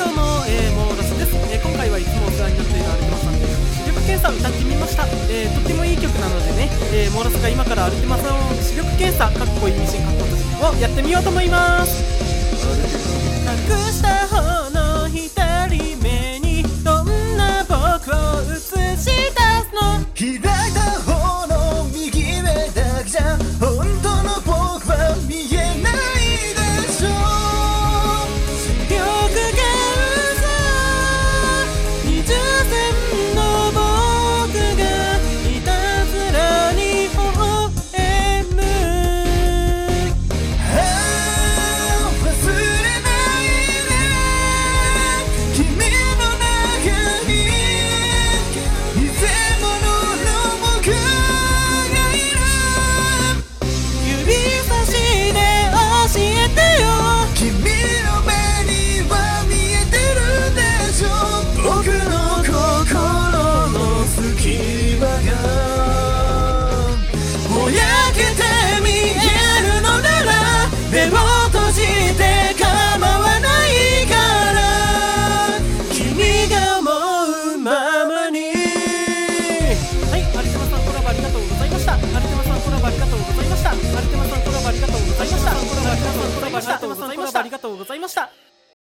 どうも、モーラスです。今回はいつもお世話になっているアルテマさんで視力検査を歌ってみました。とってもいい曲なのでね、モーラスが今からアルテマさんを視力検査、かっこいいミシンかっこ閉じをやってみようと思います。